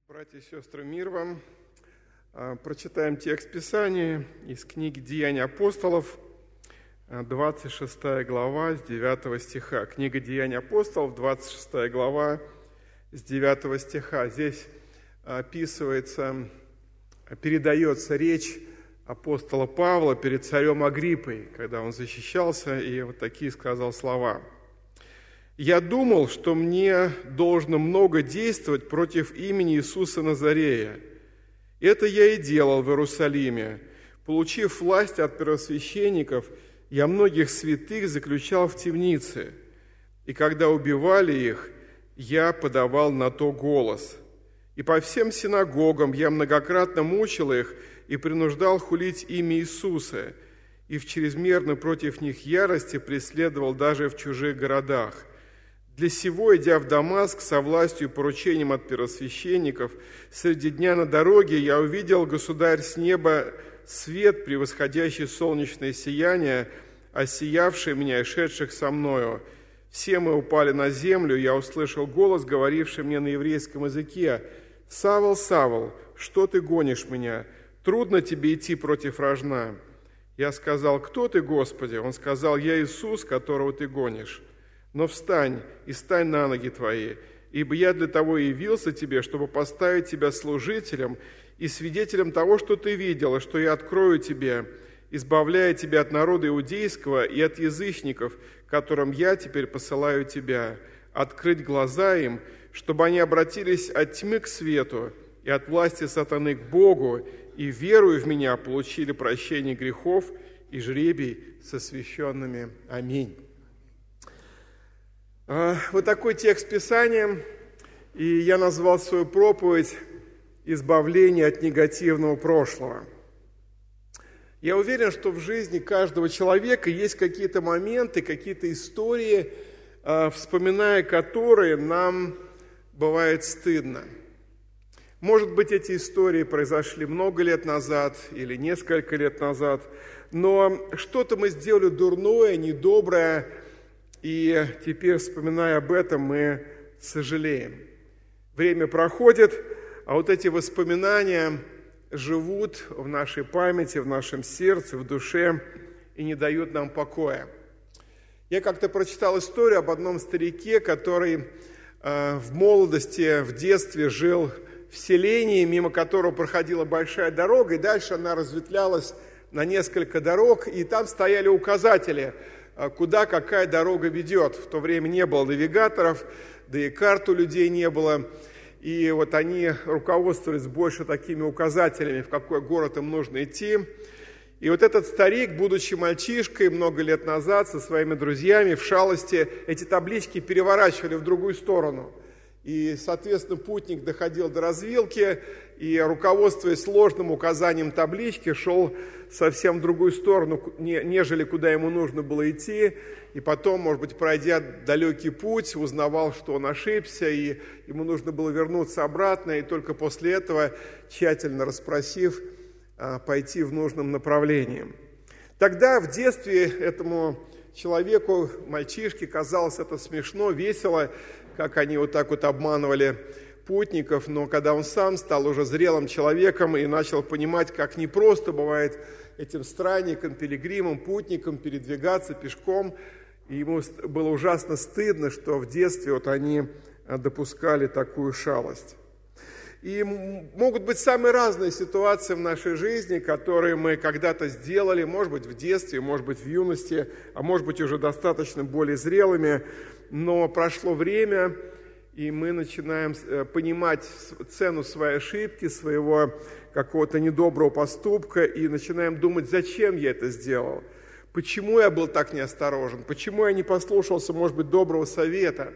Братья и сестры, мир вам. Прочитаем текст Писания из книги «Деяния апостолов», 26 глава, с 9 стиха. Книга «Деяния апостолов», 26 глава, с 9 стиха. Здесь передается речь апостола Павла перед царем Агриппой, когда он защищался, и вот такие сказал слова. «Я думал, что мне должно много действовать против имени Иисуса Назарея. Это я и делал в Иерусалиме. Получив власть от первосвященников, я многих святых заключал в темнице. И когда убивали их, я подавал на то голос. И по всем синагогам я многократно мучил их и принуждал хулить имя Иисуса, и в чрезмерно против них ярости преследовал даже в чужих городах. Для сего, идя в Дамаск со властью и поручением от первосвященников, среди дня на дороге я увидел, государь, с неба свет, превосходящий солнечное сияние, осиявший меня и шедших со мною. Все мы упали на землю, я услышал голос, говоривший мне на еврейском языке: «Савл, Савл, что ты гонишь меня? Трудно тебе идти против рожна». Я сказал: «Кто ты, Господи?» Он сказал: «Я Иисус, которого ты гонишь. Но встань и стань на ноги твои, ибо я для того и явился тебе, чтобы поставить тебя служителем и свидетелем того, что ты видел, и что я открою тебе, избавляя тебя от народа иудейского и от язычников, которым я теперь посылаю тебя, открыть глаза им, чтобы они обратились от тьмы к свету и от власти сатаны к Богу, и, веруя в меня, получили прощение грехов и жребий с освященными». Аминь. Вот такой текст Писания, и я назвал свою проповедь «Избавление от негативного прошлого». Я уверен, что в жизни каждого человека есть какие-то моменты, какие-то истории, вспоминая которые нам бывает стыдно. Может быть, эти истории произошли много лет назад или несколько лет назад, но что-то мы сделали дурное, недоброе, и теперь, вспоминая об этом, мы сожалеем. Время проходит, а вот эти воспоминания живут в нашей памяти, в нашем сердце, в душе и не дают нам покоя. Я как-то прочитал историю об одном старике, который в молодости, в детстве жил в селении, мимо которого проходила большая дорога, и дальше она разветвлялась на несколько дорог, и там стояли указатели, куда какая дорога ведет. В то время не было навигаторов, да и карт у людей не было. И вот они руководствовались больше такими указателями, в какой город им нужно идти. И вот этот старик, будучи мальчишкой много лет назад, со своими друзьями в шалости эти таблички переворачивали в другую сторону. И, соответственно, путник доходил до развилки и, руководствуясь сложным указанием таблички, шел совсем в другую сторону, нежели куда ему нужно было идти. И потом, может быть, пройдя далекий путь, узнавал, что он ошибся, и ему нужно было вернуться обратно, и только после этого, тщательно расспросив, пойти в нужном направлении. Тогда, в детстве, этому человеку, мальчишке, казалось это смешно, весело, как они вот так вот обманывали путников, но когда он сам стал уже зрелым человеком и начал понимать, как непросто бывает этим странникам, пилигримам, путникам передвигаться пешком, и ему было ужасно стыдно, что в детстве вот они допускали такую шалость. И могут быть самые разные ситуации в нашей жизни, которые мы когда-то сделали, может быть, в детстве, может быть, в юности, а может быть, уже достаточно более зрелыми, но прошло время, и мы начинаем понимать цену своей ошибки, своего какого-то недоброго поступка, и начинаем думать, зачем я это сделал, почему я был так неосторожен, почему я не послушался, может быть, доброго совета.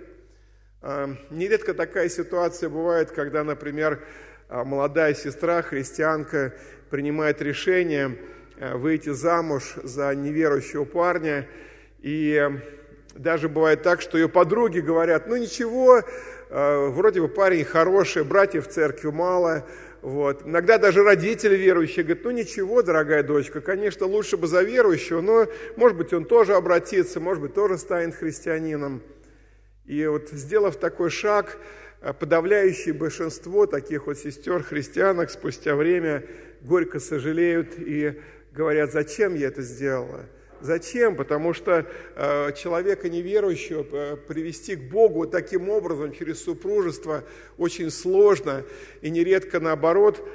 Нередко такая ситуация бывает, когда, например, молодая сестра, христианка, принимает решение выйти замуж за неверующего парня, и даже бывает так, что ее подруги говорят: ну ничего, вроде бы парень хороший, братьев в церкви мало. Вот. Иногда даже родители верующие говорят: ну ничего, дорогая дочка, конечно, лучше бы за верующего, но, может быть, он тоже обратится, может быть, тоже станет христианином. И вот, сделав такой шаг, подавляющее большинство таких вот сестер-христианок спустя время горько сожалеют и говорят: зачем я это сделала? Зачем? Потому что человека неверующего привести к Богу таким образом, через супружество, очень сложно. И нередко наоборот,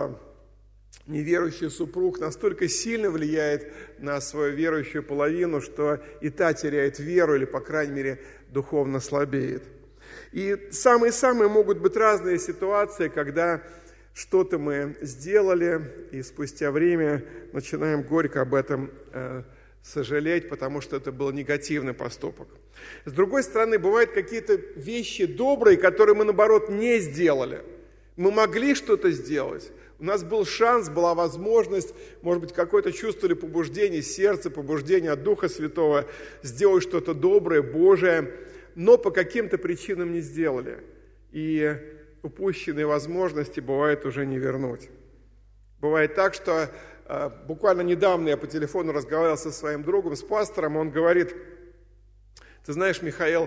неверующий супруг настолько сильно влияет на свою верующую половину, что и та теряет веру или, по крайней мере, духовно слабеет. И самые-самые могут быть разные ситуации, когда что-то мы сделали, и спустя время начинаем горько об этом сожалеть, потому что это был негативный поступок. С другой стороны, бывают какие-то вещи добрые, которые мы, наоборот, не сделали. Мы могли что-то сделать. У нас был шанс, была возможность, может быть, какое-то чувство или побуждение сердца, побуждение от Духа Святого сделать что-то доброе, Божие, но по каким-то причинам не сделали. И упущенные возможности бывает уже не вернуть. Бывает так, что буквально недавно я по телефону разговаривал со своим другом, с пастором, он говорит: ты знаешь, Михаил,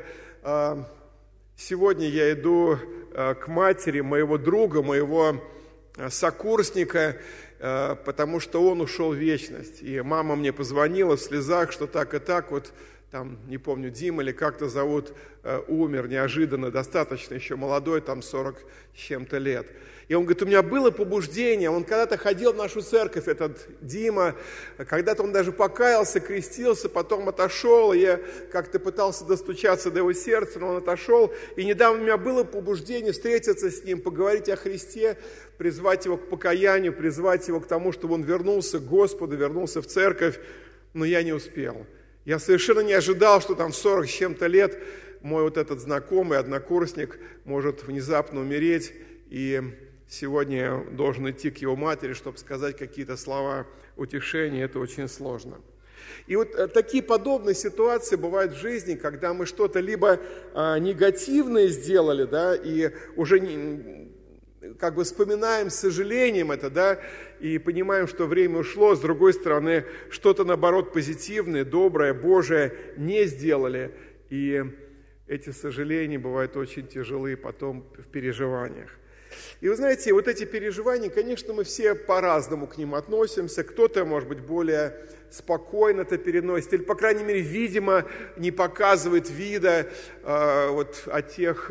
сегодня я иду к матери моего друга, моего сокурсника, потому что он ушел в вечность. И мама мне позвонила в слезах, что так и так, вот там, не помню, Дима или как-то зовут, умер неожиданно, достаточно еще молодой, там 40 с чем-то лет. И он говорит: у меня было побуждение, он когда-то ходил в нашу церковь, этот Дима, когда-то он даже покаялся, крестился, потом отошел, и я как-то пытался достучаться до его сердца, но он отошел. И недавно у меня было побуждение встретиться с ним, поговорить о Христе, призвать его к покаянию, призвать его к тому, чтобы он вернулся к Господу, вернулся в церковь, но я не успел. Я совершенно не ожидал, что там в 40 с чем-то лет мой вот этот знакомый, однокурсник может внезапно умереть, и сегодня я должен идти к его матери, чтобы сказать какие-то слова утешения. Это очень сложно. И вот такие подобные ситуации бывают в жизни, когда мы что-то либо негативное сделали, да, и уже как бы вспоминаем с сожалением это, да, и понимаем, что время ушло. С другой стороны, что-то, наоборот, позитивное, доброе, Божие не сделали. И эти сожаления бывают очень тяжелые потом в переживаниях. И вы знаете, вот эти переживания, конечно, мы все по-разному к ним относимся. Кто-то, может быть, более спокойно это переносит, или, по крайней мере, видимо, не показывает вида вот о тех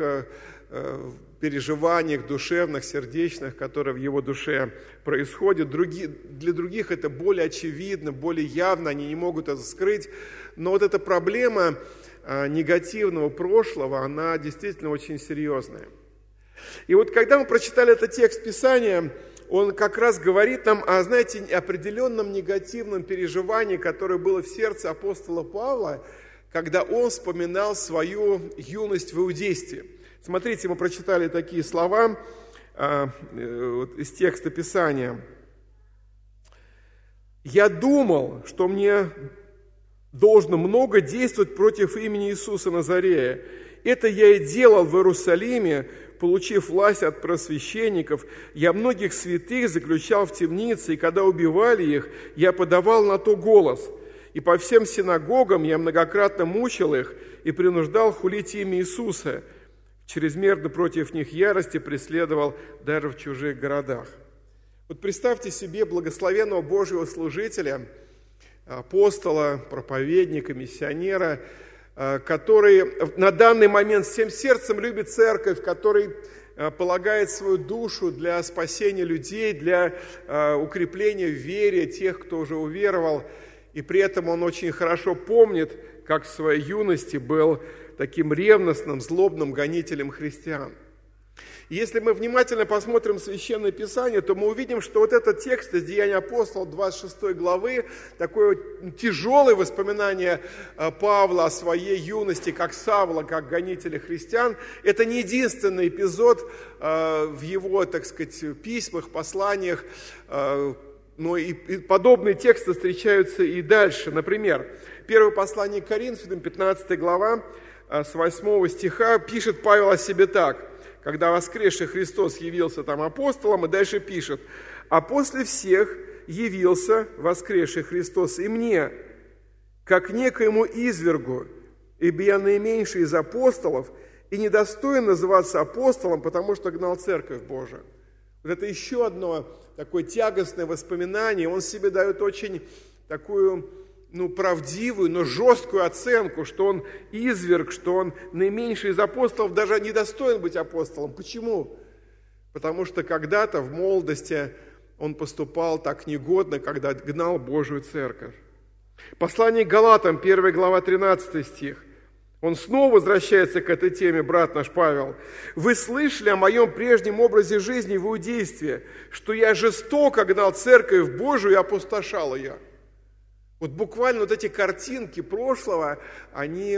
переживаниях душевных, сердечных, которые в его душе происходят. Для других это более очевидно, более явно, они не могут это скрыть. Но вот эта проблема негативного прошлого, она действительно очень серьезная. И вот когда мы прочитали этот текст Писания, он как раз говорит нам о, знаете, определенном негативном переживании, которое было в сердце апостола Павла, когда он вспоминал свою юность в иудействе. Смотрите, мы прочитали такие слова из текста Писания. «Я думал, что мне должно много действовать против имени Иисуса Назарея. Это я и делал в Иерусалиме, получив власть от просвященников. Я многих святых заключал в темнице, и когда убивали их, я подавал на то голос. И по всем синагогам я многократно мучил их и принуждал хулить имя Иисуса. Чрезмерно против них ярости преследовал даже в чужих городах». Вот представьте себе благословенного Божьего служителя, апостола, проповедника, миссионера, который на данный момент всем сердцем любит церковь, который полагает свою душу для спасения людей, для укрепления в вере тех, кто уже уверовал. И при этом он очень хорошо помнит, как в своей юности был таким ревностным, злобным гонителем христиан. И если мы внимательно посмотрим Священное Писание, то мы увидим, что вот этот текст из Деяний апостолов 26 главы, такое тяжелое воспоминание Павла о своей юности, как Савла, как гонителя христиан, это не единственный эпизод в его, так сказать, письмах, посланиях, но и подобные тексты встречаются и дальше. Например, первое послание к Коринфянам, 15 глава, с 8 стиха, пишет Павел о себе так: когда воскресший Христос явился там апостолом, и дальше пишет: «А после всех явился воскресший Христос и мне, как некоему извергу, ибо я наименьший из апостолов, и недостоин называться апостолом, потому что гнал церковь Божию. Вот это еще одно такое тягостное воспоминание. Он себе дает очень такую, правдивую, но жесткую оценку, что он изверг, что он наименьший из апостолов, даже недостоин быть апостолом. Почему? Потому что когда-то в молодости он поступал так негодно, когда гнал Божию церковь. Послание к Галатам, 1 глава, 13 стих. Он снова возвращается к этой теме, брат наш Павел. «Вы слышали о моем прежнем образе жизни в иудействе, что я жестоко гнал церковь Божию и опустошал ее». Вот буквально вот эти картинки прошлого, они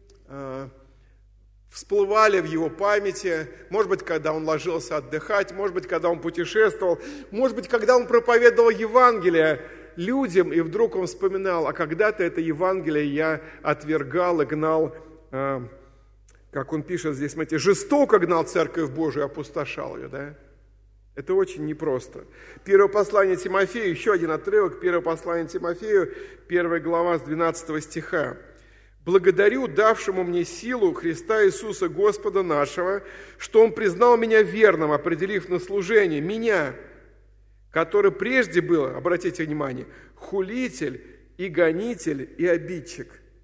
всплывали в его памяти, может быть, когда он ложился отдыхать, может быть, когда он путешествовал, может быть, когда он проповедовал Евангелие людям, и вдруг он вспоминал, а когда-то это Евангелие я отвергал и гнал, как он пишет здесь, смотрите, жестоко гнал церковь Божию и опустошал ее, да? Это очень непросто. Первое послание Тимофею, еще один отрывок, первое послание Тимофею, 1 глава с 12 стиха. «Благодарю давшему мне силу Христа Иисуса Господа нашего, что Он признал меня верным, определив на служение, меня, который прежде был, обратите внимание, хулитель и гонитель и обидчик».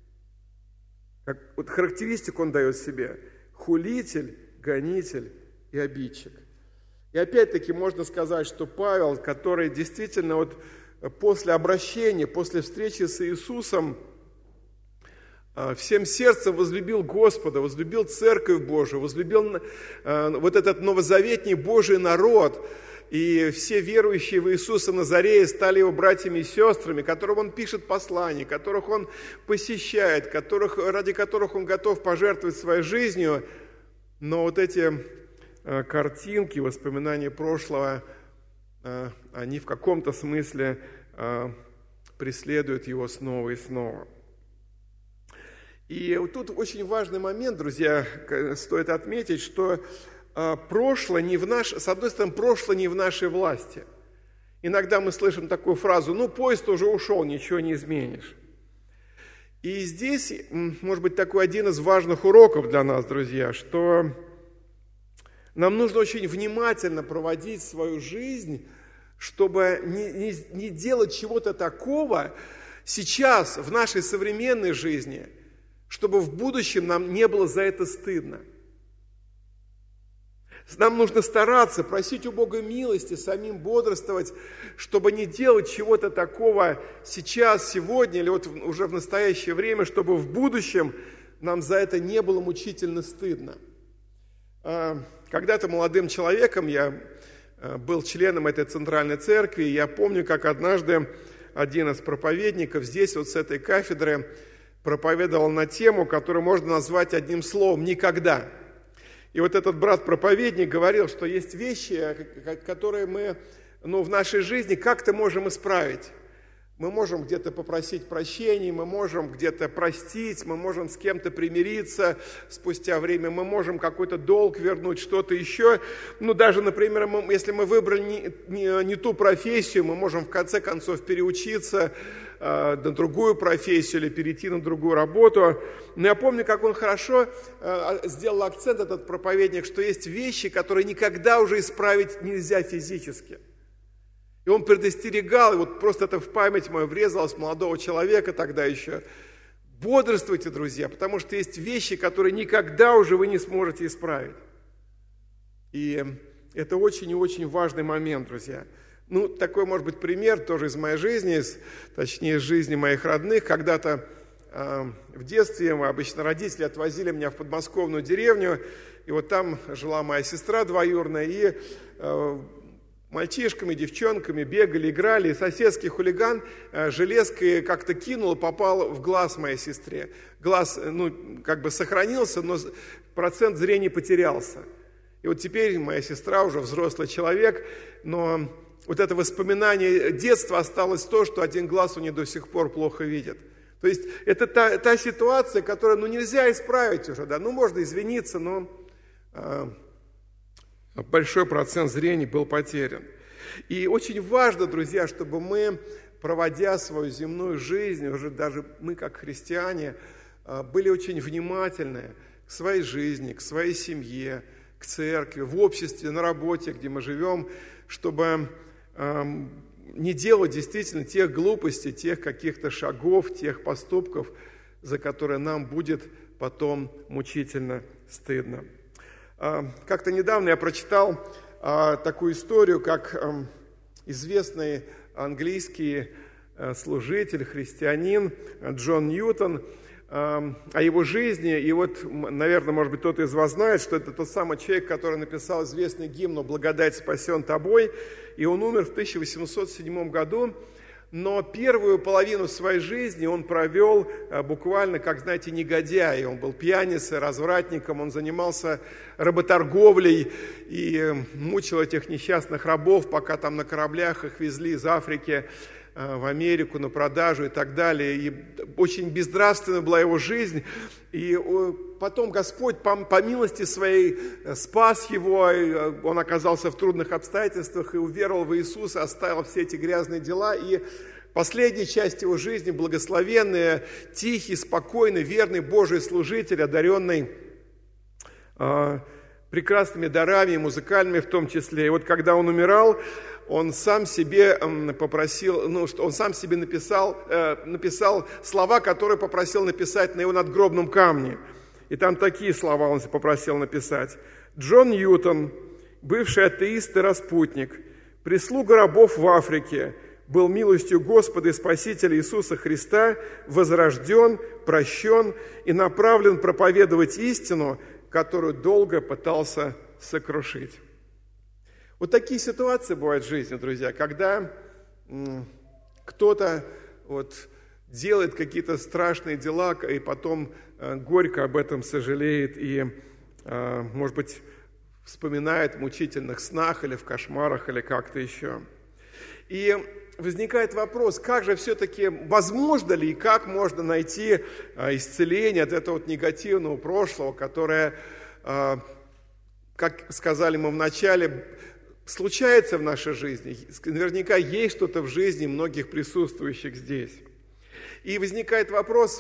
Вот характеристику он дает себе. Хулитель, гонитель и обидчик. И опять-таки можно сказать, что Павел, который действительно вот после обращения, после встречи с Иисусом, всем сердцем возлюбил Господа, возлюбил Церковь Божию, возлюбил вот этот новозаветний Божий народ, и все верующие в Иисуса Назарея стали его братьями и сестрами, которым он пишет послания, которых он посещает, ради которых он готов пожертвовать своей жизнью. Но вот эти картинки, воспоминания прошлого, они в каком-то смысле преследуют его снова и снова. И вот тут очень важный момент, друзья, стоит отметить, что прошлое с одной стороны, прошлое не в нашей власти. Иногда мы слышим такую фразу: поезд уже ушел, ничего не изменишь. И здесь, может быть, такой один из важных уроков для нас, друзья, что нам нужно очень внимательно проводить свою жизнь, чтобы не делать чего-то такого сейчас, в нашей современной жизни, чтобы в будущем нам не было за это стыдно. Нам нужно стараться, просить у Бога милости, самим бодрствовать, чтобы не делать чего-то такого сейчас, сегодня или вот уже в настоящее время, чтобы в будущем нам за это не было мучительно стыдно. Когда-то молодым человеком я был членом этой центральной церкви, и я помню, как однажды один из проповедников здесь, вот с этой кафедры, проповедовал на тему, которую можно назвать одним словом «никогда». И вот этот брат-проповедник говорил, что есть вещи, которые мы в нашей жизни как-то можем исправить. Мы можем где-то попросить прощения, мы можем где-то простить, мы можем с кем-то примириться спустя время, мы можем какой-то долг вернуть, что-то еще. Даже, например, если мы выбрали не ту профессию, мы можем в конце концов переучиться на другую профессию или перейти на другую работу. Но я помню, как он хорошо сделал акцент, этот проповедник, что есть вещи, которые никогда уже исправить нельзя физически. И он предостерегал, и вот просто это в память мою врезалось, молодого человека тогда еще. Бодрствуйте, друзья, потому что есть вещи, которые никогда уже вы не сможете исправить. И это очень и очень важный момент, друзья. Такой, может быть, пример тоже из моей жизни, точнее, из жизни моих родных. Когда-то в детстве обычно родители отвозили меня в подмосковную деревню, и вот там жила моя сестра двоюродная, и мальчишками, девчонками бегали, играли, и соседский хулиган железкой как-то кинул, попал в глаз моей сестре. Глаз, сохранился, но процент зрения потерялся. И вот теперь моя сестра уже взрослый человек, но вот это воспоминание детства осталось то, что один глаз у нее до сих пор плохо видит. То есть это та ситуация, которую нельзя исправить уже, да, можно извиниться, но большой процент зрения был потерян. И очень важно, друзья, чтобы мы, проводя свою земную жизнь, уже даже мы как христиане, были очень внимательны к своей жизни, к своей семье, к церкви, в обществе, на работе, где мы живем, чтобы не делать действительно тех глупостей, тех каких-то шагов, тех поступков, за которые нам будет потом мучительно стыдно. Как-то недавно я прочитал такую историю, как известный английский служитель, христианин Джон Ньютон, о его жизни. И вот, наверное, может быть, кто-то из вас знает, что это тот самый человек, который написал известный гимн «О благодать спасен тобой». И он умер в 1807 году. Но первую половину своей жизни он провел буквально, как, знаете, негодяй. Он был пьяницей, развратником, он занимался работорговлей и мучил этих несчастных рабов, пока там на кораблях их везли из Африки в Америку на продажу и так далее. И очень безнравственна была его жизнь. И потом Господь по милости своей спас его, он оказался в трудных обстоятельствах и уверовал в Иисуса, оставил все эти грязные дела. И последняя часть его жизни, благословенный, тихий, спокойный, верный Божий служитель, одаренный прекрасными дарами, музыкальными в том числе. И вот когда он умирал, он сам себе попросил, он сам себе написал слова, которые попросил написать на его надгробном камне. И там такие слова он попросил написать. Джон Ньютон, бывший атеист и распутник, прислуга рабов в Африке, был милостью Господа и Спасителя Иисуса Христа возрожден, прощен и направлен проповедовать истину, которую долго пытался сокрушить. Вот такие ситуации бывают в жизни, друзья, когда кто-то делает какие-то страшные дела и потом горько об этом сожалеет и, может быть, вспоминает в мучительных снах или в кошмарах или как-то еще. И возникает вопрос, как же все-таки, возможно ли и как можно найти исцеление от этого негативного прошлого, которое, как сказали мы в начале, случается в нашей жизни. Наверняка есть что-то в жизни многих присутствующих здесь. И возникает вопрос,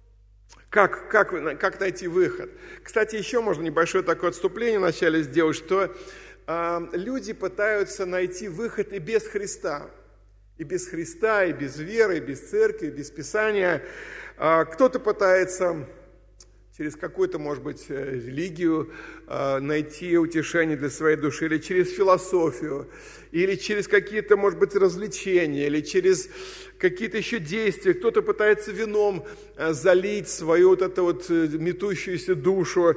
как найти выход. Кстати, еще можно небольшое такое отступление вначале сделать, что люди пытаются найти выход и без Христа. И без Христа, и без веры, и без церкви, и без Писания. Кто-то пытается через какую-то, может быть, религию найти утешение для своей души, или через философию, или через какие-то, может быть, развлечения, или через какие-то еще действия. Кто-то пытается вином залить свою метущуюся душу,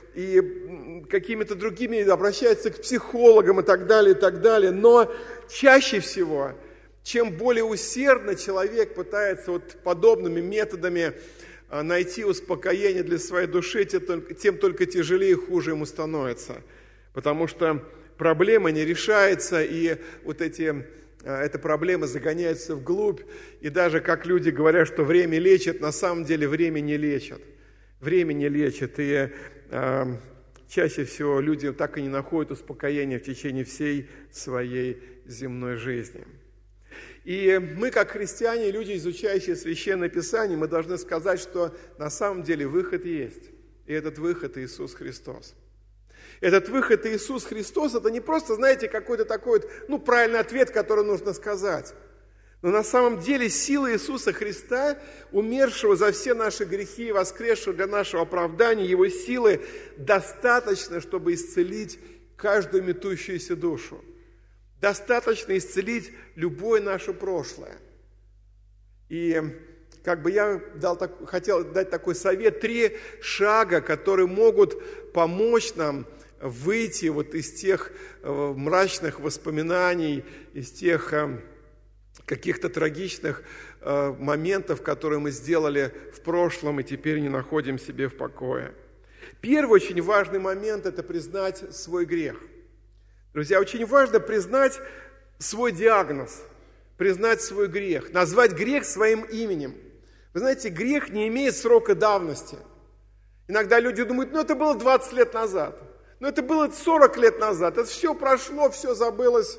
и какими-то другими обращается к психологам и так далее, и так далее. Но чаще всего, чем более усердно человек пытается подобными методами найти успокоение для своей души, тем только тяжелее и хуже ему становится. Потому что проблема не решается, и эта проблема загоняется вглубь. И даже как люди говорят, что время лечит, на самом деле время не лечит. Время не лечит, и чаще всего люди так и не находят успокоения в течение всей своей земной жизни. И мы, как христиане, люди, изучающие Священное Писание, мы должны сказать, что на самом деле выход есть. И этот выход Иисус Христос. Этот выход Иисус Христос, это не просто, знаете, какой-то такой правильный ответ, который нужно сказать. Но на самом деле сила Иисуса Христа, умершего за все наши грехи и воскресшего для нашего оправдания, Его силы достаточно, чтобы исцелить каждую метущуюся душу. Достаточно исцелить любое наше прошлое. И я хотел дать такой совет, 3 шага, которые могут помочь нам выйти из тех мрачных воспоминаний, из тех каких-то трагичных моментов, которые мы сделали в прошлом и теперь не находим себе в покое. Первый очень важный момент – это признать свой грех. Друзья, очень важно признать свой диагноз, признать свой грех, назвать грех своим именем. Вы знаете, грех не имеет срока давности. Иногда люди думают, это было 20 лет назад, это было 40 лет назад, это все прошло, все забылось.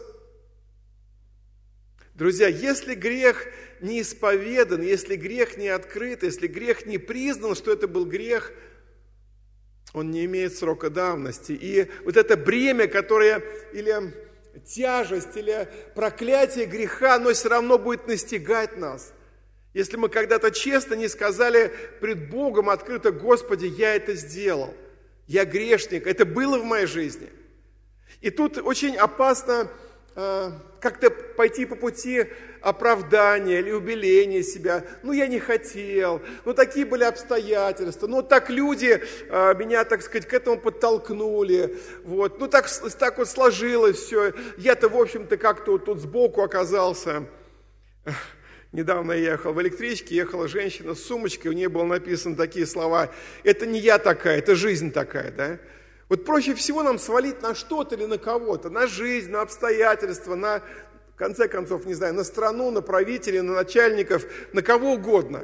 Друзья, если грех не исповедан, если грех не открыт, если грех не признан, что это был грех, он не имеет срока давности. И вот это бремя, которое, или тяжесть, или проклятие греха, оно все равно будет настигать нас. Если мы когда-то честно не сказали пред Богом открыто: Господи, я это сделал, я грешник, это было в моей жизни. И тут очень опасно как-то пойти по пути оправдания или убеления себя. Я не хотел, такие были обстоятельства, так люди меня, так сказать, к этому подтолкнули, так вот сложилось все. Я-то, в общем-то, как-то вот тут сбоку оказался. Недавно я ехал в электричке, ехала женщина с сумочкой, у нее было написано такие слова: это не я такая, это жизнь такая, да? Вот проще всего нам свалить на что-то или на кого-то, на жизнь, на обстоятельства, на, в конце концов, не знаю, на страну, на правителей, на начальников, на кого угодно.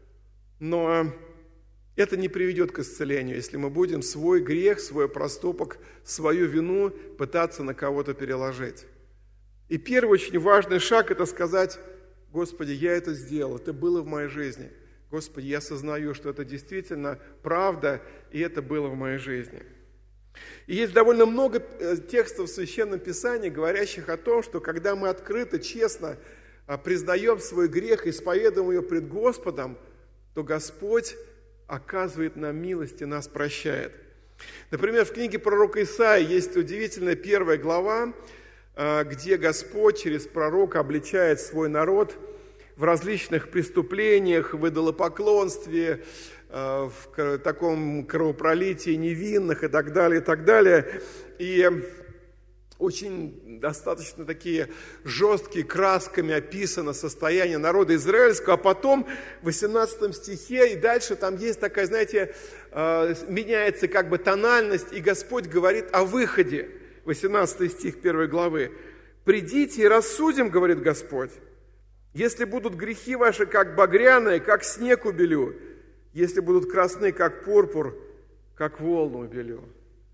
Но это не приведет к исцелению, если мы будем свой грех, свой проступок, свою вину пытаться на кого-то переложить. И первый очень важный шаг – это сказать: Господи, я это сделал, это было в моей жизни. Господи, я осознаю, что это действительно правда, и это было в моей жизни. И есть довольно много текстов в Священном Писании, говорящих о том, что когда мы открыто, честно признаем свой грех и исповедуем его пред Господом, то Господь оказывает нам милость и нас прощает. Например, в книге пророка Исаии есть удивительная 1 глава, где Господь через пророка обличает свой народ в различных преступлениях, в идолопоклонстве, в таком кровопролитии невинных и так далее, и так далее. И очень достаточно такие жесткие красками описано состояние народа израильского, а потом в 18 стихе и дальше там есть такая, знаете, меняется как бы тональность, и Господь говорит о выходе. 18 стих 1 главы. «Придите и рассудим, говорит Господь, если будут грехи ваши, как багряные, как снег убелю, если будут красны, как пурпур, как волну убелю».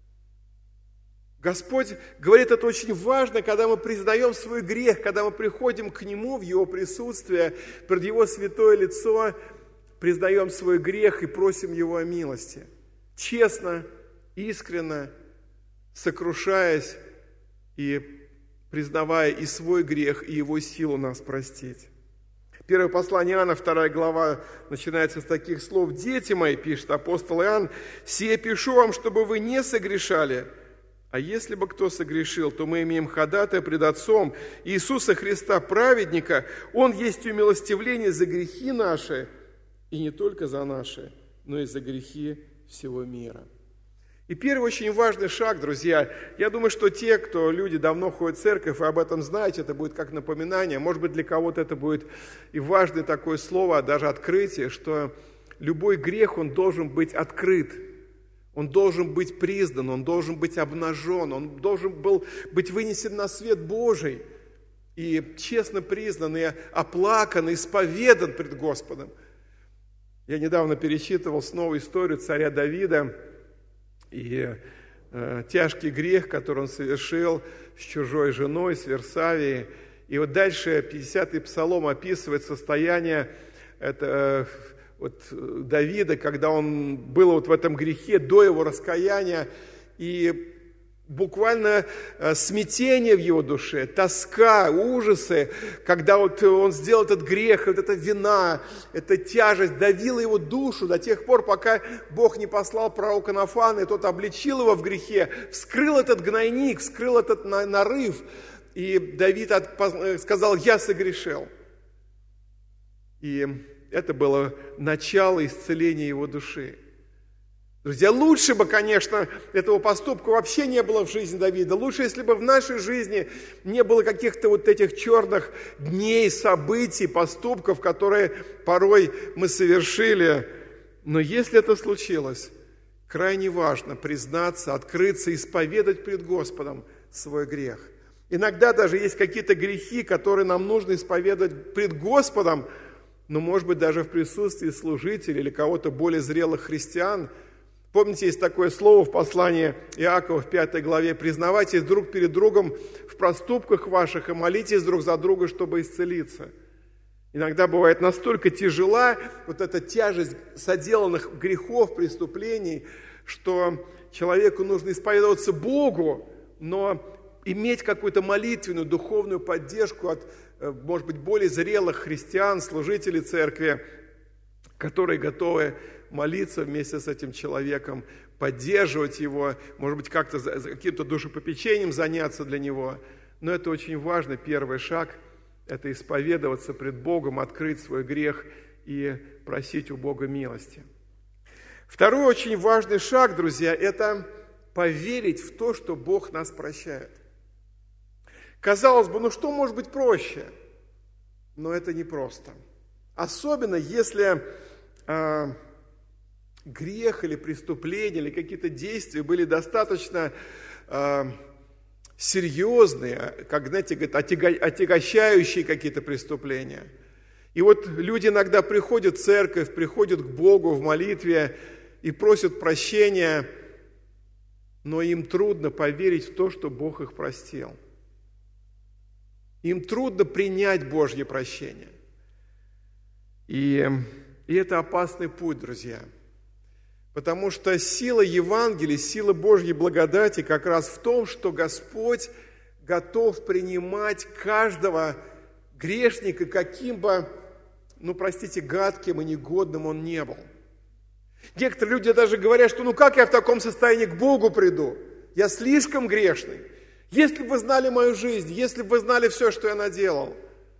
Господь говорит, это очень важно, когда мы признаем свой грех, когда мы приходим к Нему в Его присутствие, пред Его святое лицо, признаем свой грех и просим Его о милости. Честно, искренно, сокрушаясь и признавая и свой грех, и Его силу нас простить. Первое послание Иоанна, 2 глава, начинается с таких слов: «Дети мои, пишет апостол Иоанн, сие пишу вам, чтобы вы не согрешали. А если бы кто согрешил, то мы имеем ходатая пред Отцом Иисуса Христа, праведника. Он есть умилостивление за грехи наши, и не только за наши, но и за грехи всего мира». И первый очень важный шаг, друзья, я думаю, что те, кто люди давно ходят в церковь, вы об этом знаете, это будет как напоминание, может быть, для кого-то это будет и важное такое слово, даже открытие, что любой грех, он должен быть открыт, он должен быть признан, он должен быть обнажен, он должен был быть вынесен на свет Божий и честно признан, и оплакан, и исповедан пред Господом. Я недавно перечитывал снова историю царя Давида, и тяжкий грех, который он совершил с чужой женой, с Версавией. И вот дальше 50-й псалом описывает состояние Давида, когда он был вот в этом грехе до его раскаяния, и буквально смятение в его душе, тоска, ужасы, когда вот он сделал этот грех, вот эта вина, эта тяжесть давила его душу до тех пор, пока Бог не послал пророка Нафана, и тот обличил его в грехе, вскрыл этот гнойник, вскрыл этот нарыв, и Давид сказал: «Я согрешил». И это было начало исцеления его души. Друзья, лучше бы, конечно, этого поступка вообще не было в жизни Давида. Лучше, если бы в нашей жизни не было каких-то вот этих черных дней, событий, поступков, которые порой мы совершили. Но если это случилось, крайне важно признаться, открыться, исповедать пред Господом свой грех. Иногда даже есть какие-то грехи, которые нам нужно исповедовать пред Господом, но, может быть, даже в присутствии служителей или кого-то более зрелых христиан. Помните, есть такое слово в послании Иакова в 5 главе: «Признавайтесь друг перед другом в проступках ваших и молитесь друг за друга, чтобы исцелиться». Иногда бывает настолько тяжела вот эта тяжесть соделанных грехов, преступлений, что человеку нужно исповедоваться Богу, но иметь какую-то молитвенную, духовную поддержку от, может быть, более зрелых христиан, служителей церкви, которые готовы молиться вместе с этим человеком, поддерживать его, может быть, как-то каким-то душепопечением заняться для него. Но это очень важно. Первый шаг – это исповедоваться пред Богом, открыть свой грех и просить у Бога милости. Второй очень важный шаг, друзья, это поверить в то, что Бог нас прощает. Казалось бы, что может быть проще? Но это непросто. Особенно, если грех или преступление, или какие-то действия были достаточно серьезные, как, знаете, отягощающие какие-то преступления. И вот люди иногда приходят в церковь, приходят к Богу в молитве и просят прощения, но им трудно поверить в то, что Бог их простил. Им трудно принять Божье прощение. И это опасный путь, друзья. Потому что сила Евангелия, сила Божьей благодати как раз в том, что Господь готов принимать каждого грешника, каким бы, гадким и негодным он не был. Некоторые люди даже говорят, что как я в таком состоянии к Богу приду? Я слишком грешный. Если бы вы знали мою жизнь, если бы вы знали все, что я наделал.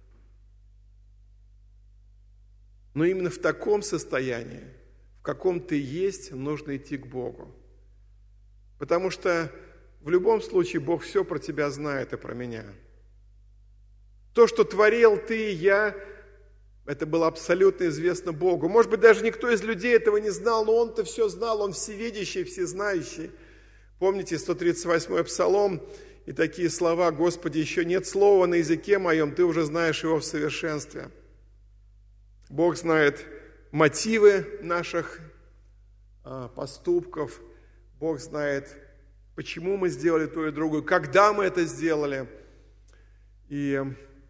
Но именно в таком состоянии, в каком ты есть, нужно идти к Богу. Потому что в любом случае Бог все про тебя знает и про меня. То, что творил ты и я, это было абсолютно известно Богу. Может быть, даже никто из людей этого не знал, но Он-то все знал, Он всевидящий, всезнающий. Помните 138-й Псалом и такие слова: «Господи, еще нет слова на языке моем, Ты уже знаешь его в совершенстве». Бог знает мотивы наших поступков, Бог знает, почему мы сделали то и другое, когда мы это сделали. И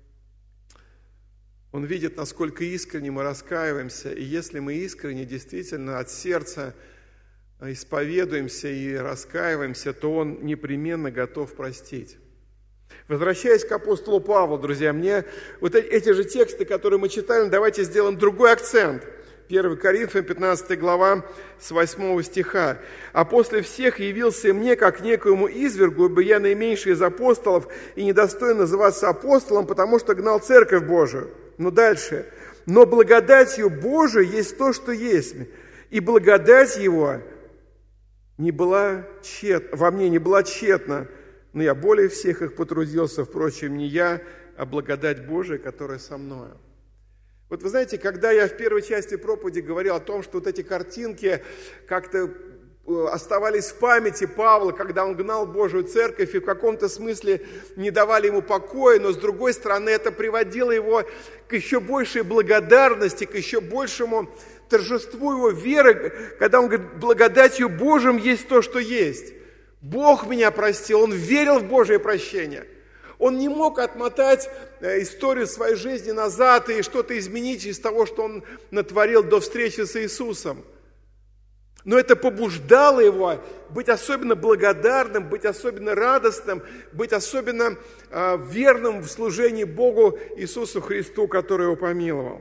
Он видит, насколько искренне мы раскаиваемся. И если мы искренне, действительно, от сердца исповедуемся и раскаиваемся, то Он непременно готов простить. Возвращаясь к апостолу Павлу, друзья, мне вот эти же тексты, которые мы читали, давайте сделаем другой акцент. 1 Коринфянам, 15 глава, с 8 стиха. «А после всех явился мне, как некоему извергу, ибо я наименьший из апостолов и недостоин называться апостолом, потому что гнал церковь Божию». Но дальше. «Но благодатью Божией есть то, что есть, и благодать Его во мне не была тщетна, но я более всех их потрудился, впрочем, не я, а благодать Божия, которая со мною». Вот вы знаете, когда я в первой части проповеди говорил о том, что вот эти картинки как-то оставались в памяти Павла, когда он гнал Божию церковь и в каком-то смысле не давали ему покоя, но с другой стороны это приводило его к еще большей благодарности, к еще большему торжеству его веры, когда он говорит: благодатью Божьим есть то, что есть. Бог меня простил, он верил в Божие прощение. Он не мог отмотать историю своей жизни назад и что-то изменить из того, что он натворил до встречи с Иисусом. Но это побуждало его быть особенно благодарным, быть особенно радостным, быть особенно верным в служении Богу Иисусу Христу, который его помиловал.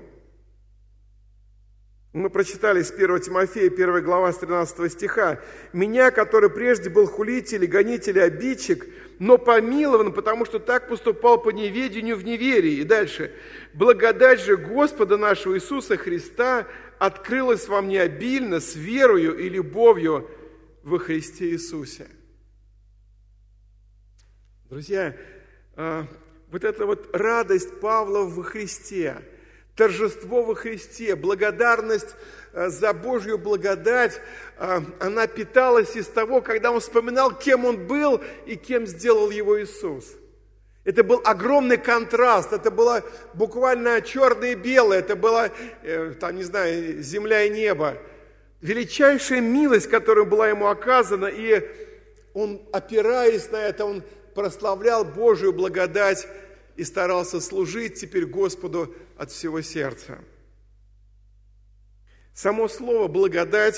Мы прочитали с 1 Тимофея, 1 глава, с 13 стиха. «Меня, который прежде был хулитель и гонитель и обидчик, но помилован, потому что так поступал по неведению в неверии». И дальше. «Благодать же Господа нашего Иисуса Христа открылась во мне обильно с верою и любовью во Христе Иисусе». Друзья, вот эта вот радость Павла во Христе, торжество во Христе, благодарность за Божью благодать, она питалась из того, когда он вспоминал, кем он был и кем сделал его Иисус. Это был огромный контраст, это было буквально черное и белое, это было, земля и небо. Величайшая милость, которая была ему оказана, и он, опираясь на это, он прославлял Божию благодать и старался служить теперь Господу от всего сердца. Само слово «благодать»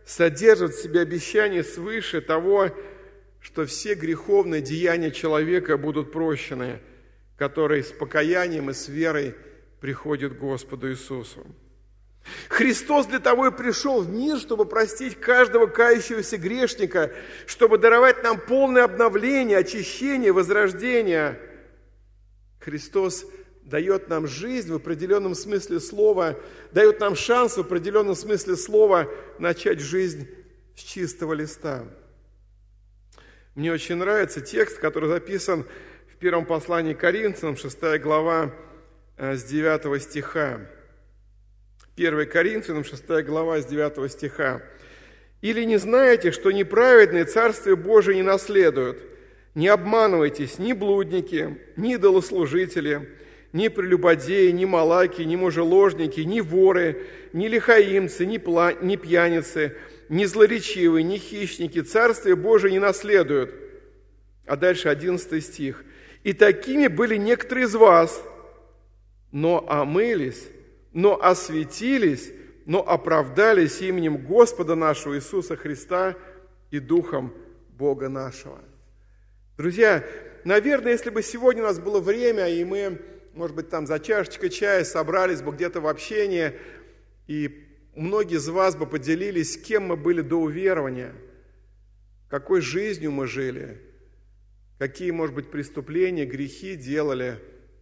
содержит в себе обещание свыше того, что все греховные деяния человека будут прощены, который с покаянием и с верой приходит к Господу Иисусу. Христос для того и пришел в мир, чтобы простить каждого кающегося грешника, чтобы даровать нам полное обновление, очищение, возрождение. Христос дает нам жизнь в определенном смысле слова, дает нам шанс в определенном смысле слова начать жизнь с чистого листа. Мне очень нравится текст, который записан в первом послании к Коринфянам, 6 глава, с 9 стиха. 1 Коринфянам, 6 глава, с 9 стиха. «Или не знаете, что неправедные Царствие Божие не наследуют? Не обманывайтесь, ни блудники, ни идолослужители, ни прелюбодеи, ни малаки, ни мужеложники, ни воры, ни лихаимцы, ни пьяницы, ни злоречивые, ни хищники Царствие Божие не наследуют». А дальше 11 стих. «И такими были некоторые из вас, но омылись, но осветились, но оправдались именем Господа нашего Иисуса Христа и Духом Бога нашего». Друзья, наверное, если бы сегодня у нас было время, и мы, может быть, там за чашечкой чая собрались бы где-то в общении, и многие из вас бы поделились, кем мы были до уверования, какой жизнью мы жили, какие, может быть, преступления, грехи делали.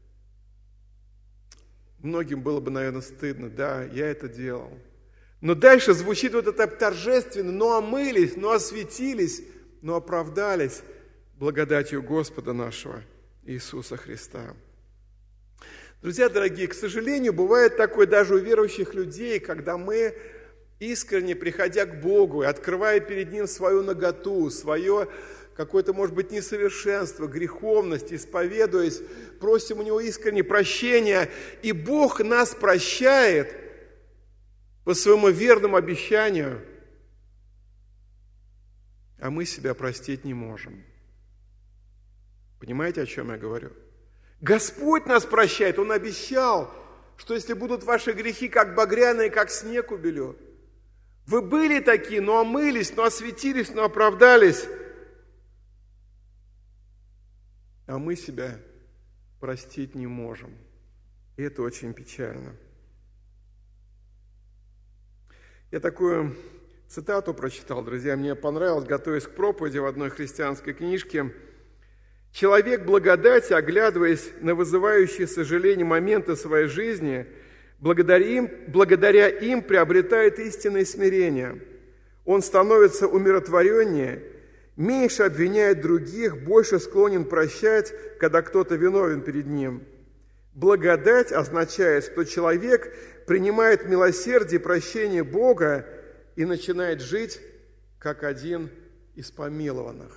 Многим было бы, наверное, стыдно. Да, я это делал. Но дальше звучит вот это торжественно. Но омылись, но осветились, но оправдались благодатью Господа нашего Иисуса Христа. Друзья дорогие, к сожалению, бывает такое даже у верующих людей, когда мы искренне, приходя к Богу и открывая перед Ним свою наготу, свое какое-то, может быть, несовершенство, греховность, исповедуясь, просим у Него искренне прощения, и Бог нас прощает по своему верному обещанию, а мы себя простить не можем. Понимаете, о чем я говорю? Господь нас прощает, Он обещал, что если будут ваши грехи, как багряные, как снег убелю. Вы были такие, но омылись, но осветились, но оправдались. А мы себя простить не можем. И это очень печально. Я такую цитату прочитал, друзья, мне понравилось, готовясь к проповеди в одной христианской книжке. «Человек благодати, оглядываясь на вызывающие сожаление моменты своей жизни, благодаря им приобретает истинное смирение. Он становится умиротвореннее, меньше обвиняет других, больше склонен прощать, когда кто-то виновен перед ним. Благодать означает, что человек принимает милосердие и прощение Бога и начинает жить, как один из помилованных».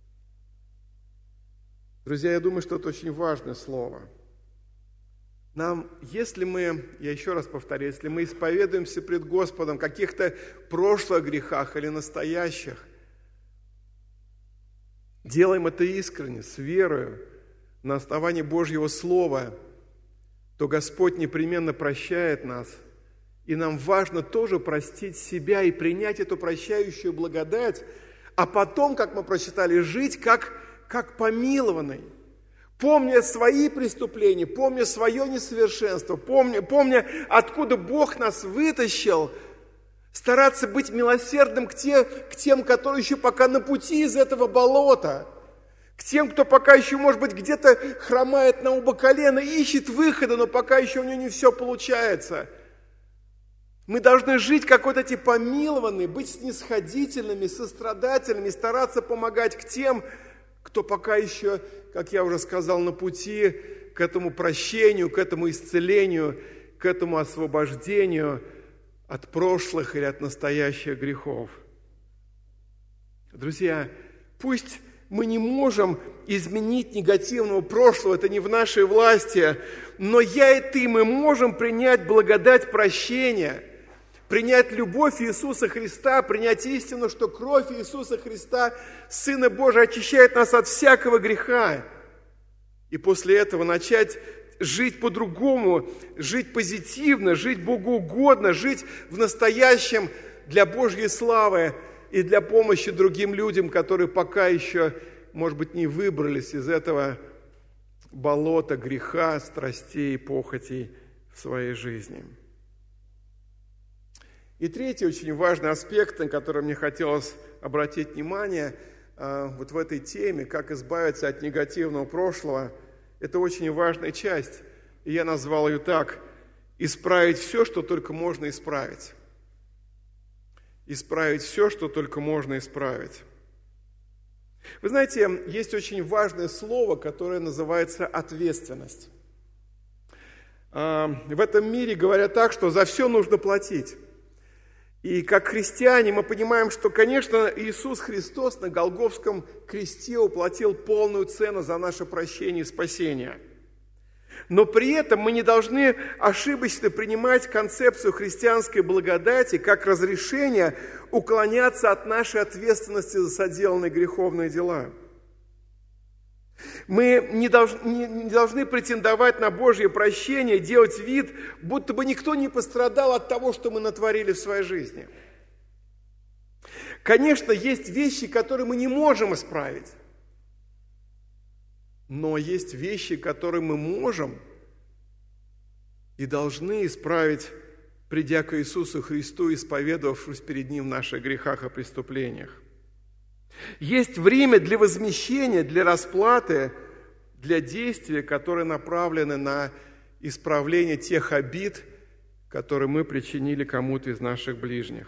Друзья, я думаю, что это очень важное слово. Нам, если мы, я еще раз повторю, если мы исповедуемся пред Господом в каких-то прошлых грехах или настоящих, делаем это искренне, с верою, на основании Божьего Слова, то Господь непременно прощает нас. И нам важно тоже простить себя и принять эту прощающую благодать, а потом, как мы прочитали, жить как помилованный. Помня свои преступления, помня свое несовершенство, помня, откуда Бог нас вытащил, стараться быть милосердным к тем, которые еще пока на пути из этого болота, к тем, кто пока еще, может быть, где-то хромает на оба колена, ищет выхода, но пока еще у него не все получается. Мы должны жить как вот эти помилованные, быть снисходительными, сострадательными, стараться помогать к тем, кто пока еще, как я уже сказал, на пути к этому прощению, к этому исцелению, к этому освобождению от прошлых или от настоящих грехов. Друзья, пусть мы не можем изменить негативного прошлого, это не в нашей власти, но я и ты, мы можем принять благодать прощения, принять любовь Иисуса Христа, принять истину, что кровь Иисуса Христа, Сына Божия, очищает нас от всякого греха. И после этого начать жить по-другому, жить позитивно, жить богоугодно, жить в настоящем для Божьей славы и для помощи другим людям, которые пока еще, может быть, не выбрались из этого болота греха, страстей и похотей в своей жизни. И третий очень важный аспект, на который мне хотелось обратить внимание вот в этой теме, как избавиться от негативного прошлого, это очень важная часть. И я назвал ее так: исправить все, что только можно исправить. Исправить все, что только можно исправить. Вы знаете, есть очень важное слово, которое называется ответственность. В этом мире говорят так, что за все нужно платить. И как христиане мы понимаем, что, конечно, Иисус Христос на Голгофском кресте уплатил полную цену за наше прощение и спасение. Но при этом мы не должны ошибочно принимать концепцию христианской благодати как разрешение уклоняться от нашей ответственности за соделанные греховные дела. Мы не должны претендовать на Божье прощение, делать вид, будто бы никто не пострадал от того, что мы натворили в своей жизни. Конечно, есть вещи, которые мы не можем исправить. Но есть вещи, которые мы можем и должны исправить, придя к Иисусу Христу, исповедовавшись перед Ним в наших грехах и преступлениях. Есть время для возмещения, для расплаты, для действия, которые направлены на исправление тех обид, которые мы причинили кому-то из наших ближних.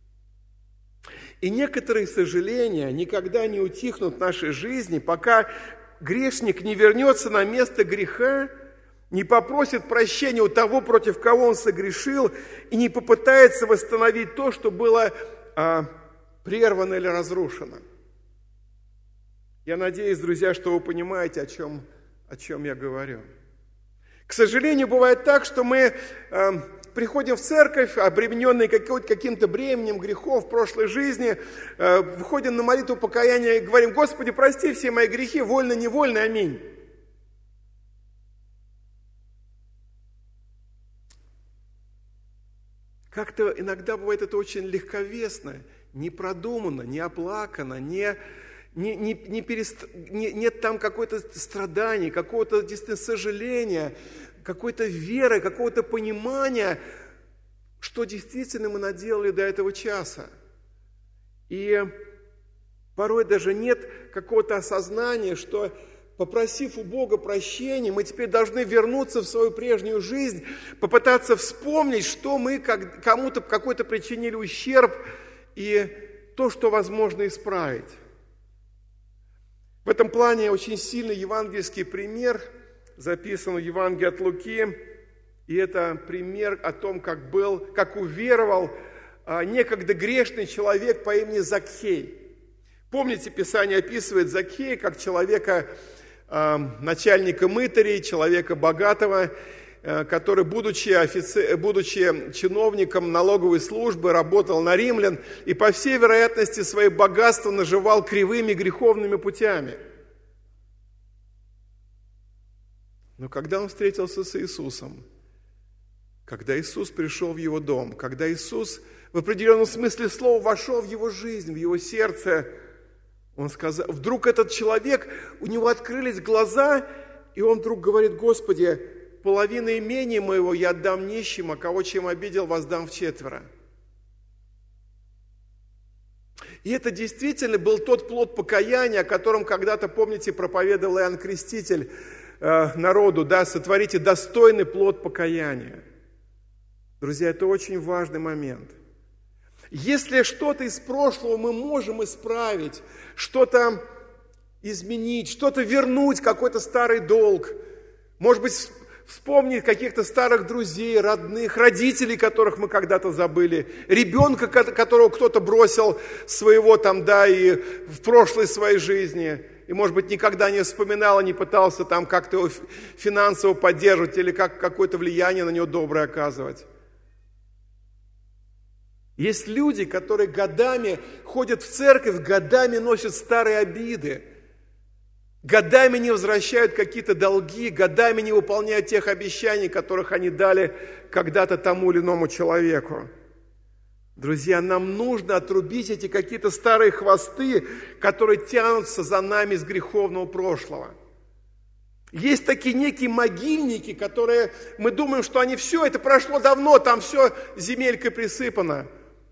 И некоторые сожаления никогда не утихнут в нашей жизни, пока грешник не вернется на место греха, не попросит прощения у того, против кого он согрешил, и не попытается восстановить то, что было прервано или разрушено. Я надеюсь, друзья, что вы понимаете, о чем я говорю. К сожалению, бывает так, что мы приходим в церковь, обремененные каким-то бременем грехов в прошлой жизни, выходим на молитву покаяния и говорим: «Господи, прости все мои грехи, вольно-невольно, аминь». Как-то иногда бывает это очень легковесно, не продуманно, не оплакано, нет там какое-то страдание, какого-то действительно сожаления, какой-то веры, какого-то понимания, что действительно мы наделали до этого часа. И порой даже нет какого-то осознания, что, попросив у Бога прощения, мы теперь должны вернуться в свою прежнюю жизнь, попытаться вспомнить, что мы кому-то какой-то причинили ущерб и то, что возможно исправить. В этом плане очень сильный евангельский пример записан в Евангелии от Луки, и это пример о том, как уверовал некогда грешный человек по имени Закхей. Помните, Писание описывает Закхея как человека, начальника мытарей, человека богатого, который, будучи чиновником налоговой службы, работал на римлян и, по всей вероятности, свои богатства наживал кривыми греховными путями. Но когда он встретился с Иисусом, когда Иисус пришел в его дом, когда Иисус в определенном смысле слова вошел в его жизнь, в его сердце, он сказал, вдруг этот человек, у него открылись глаза, и он вдруг говорит: «Господи, половину имения моего я отдам нищим, а кого чем обидел, воздам вчетверо». И это действительно был тот плод покаяния, о котором когда-то, помните, проповедовал Иоанн Креститель народу, да, сотворите достойный плод покаяния. Друзья, это очень важный момент. Если что-то из прошлого мы можем исправить, что-то изменить, что-то вернуть, какой-то старый долг, может быть, вспомнить каких-то старых друзей, родных, родителей, которых мы когда-то забыли, ребенка, которого кто-то бросил своего и в прошлой своей жизни, и, может быть, никогда не вспоминал и не пытался как-то его финансово поддерживать или какое-то влияние на него доброе оказывать. Есть люди, которые годами ходят в церковь, годами носят старые обиды, годами не возвращают какие-то долги, годами не выполняют тех обещаний, которых они дали когда-то тому или иному человеку. Друзья, нам нужно отрубить эти какие-то старые хвосты, которые тянутся за нами из греховного прошлого. Есть такие некие могильники, которые мы думаем, что они все, это прошло давно, там все земелькой присыпано.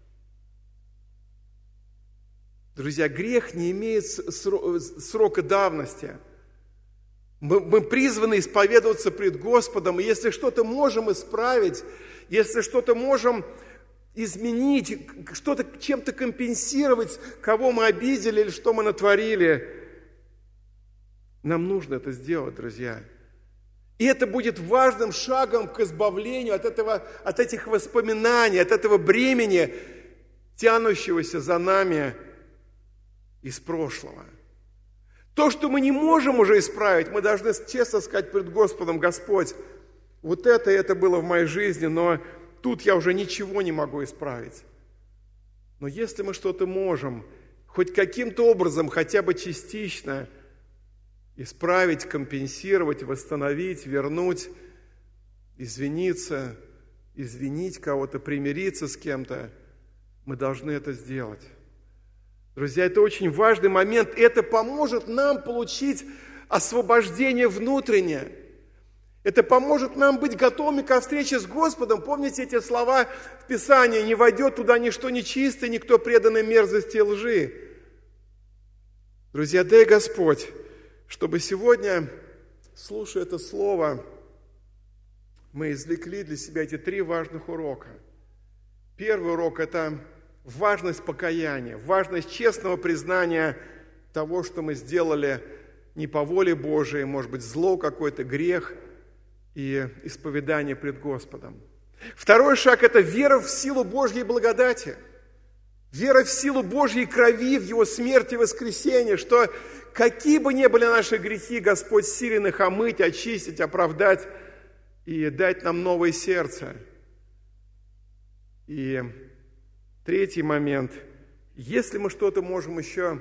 Друзья, грех не имеет срока давности. Мы призваны исповедоваться пред Господом, и если что-то можем исправить, если что-то можем изменить, что-то чем-то компенсировать, кого мы обидели или что мы натворили, нам нужно это сделать, друзья. И это будет важным шагом к избавлению от этих воспоминаний, от этого бремени, тянущегося за нами из прошлого. То, что мы не можем уже исправить, мы должны честно сказать пред Господом: Господь, вот это было в моей жизни, но тут я уже ничего не могу исправить. Но если мы что-то можем, хоть каким-то образом, хотя бы частично исправить, компенсировать, восстановить, вернуть, извиниться, извинить кого-то, примириться с кем-то, мы должны это сделать. Друзья, это очень важный момент. Это поможет нам получить освобождение внутреннее. Это поможет нам быть готовыми ко встрече с Господом. Помните эти слова в Писании: «Не войдет туда ничто нечистое, никто преданный мерзости и лжи». Друзья, дай Господь, чтобы сегодня, слушая это слово, мы извлекли для себя эти 3 важных урока. Первый урок – это важность покаяния, важность честного признания того, что мы сделали не по воле Божией, может быть, зло какой-то, грех, и исповедание пред Господом. Второй шаг – это вера в силу Божьей благодати, вера в силу Божьей крови, в Его смерти и воскресении, что какие бы ни были наши грехи, Господь силен их омыть, очистить, оправдать и дать нам новое сердце. И третий момент. Если мы что-то можем еще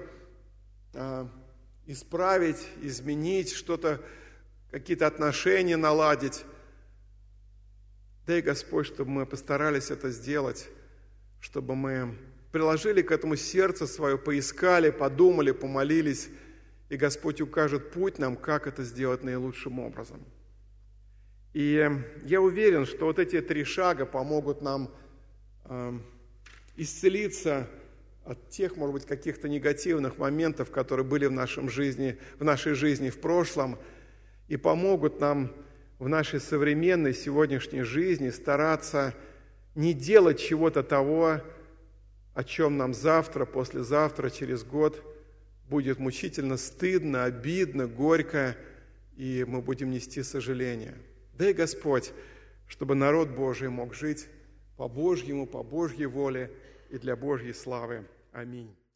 исправить, изменить, что-то, какие-то отношения наладить, дай Господь, чтобы мы постарались это сделать, чтобы мы приложили к этому сердце свое, поискали, подумали, помолились, и Господь укажет путь нам, как это сделать наилучшим образом. И я уверен, что вот эти 3 шага помогут нам исцелиться от тех, может быть, каких-то негативных моментов, которые были в нашей жизни в прошлом, и помогут нам в нашей современной сегодняшней жизни стараться не делать чего-то того, о чем нам завтра, послезавтра, через год будет мучительно стыдно, обидно, горько, и мы будем нести сожаление. Дай Господь, чтобы народ Божий мог жить по Божьему, по Божьей воле и для Божьей славы. Аминь.